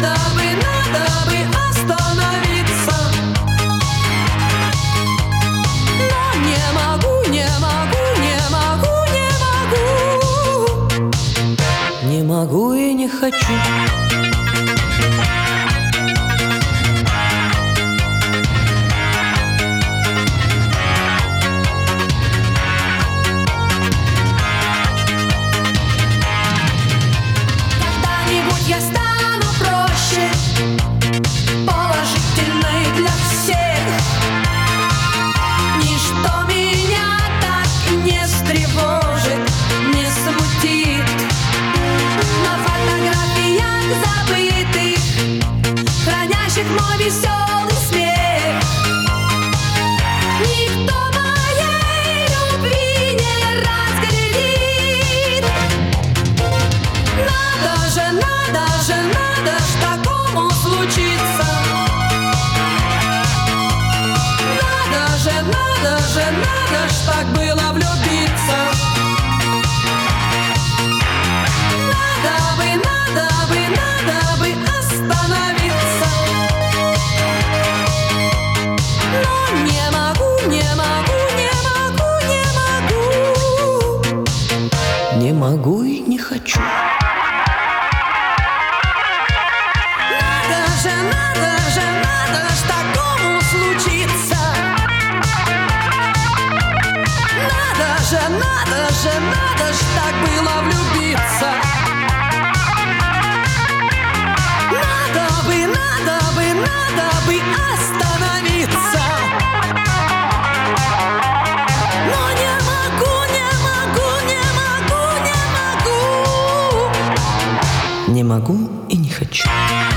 надо бы остановиться. Но не могу, не могу, не могу, не могу. Не могу и не хочу. Я стану проще, положительной для всех. Ничто меня так не встревожит, не смутит. На фотографиях забытых, хранящих мой веселый смех, никто моей любви не разглядит. Надо же, надо ж такому случиться. Надо ж так было влюбиться. Надо бы остановиться. Но не могу, не могу, не могу, не могу. Не могу и не хочу. Надо ж такому случиться. Надо ж так было влюбиться. Надо бы остановиться. Но не могу, не могу, не могу, не могу. Не могу и не хочу.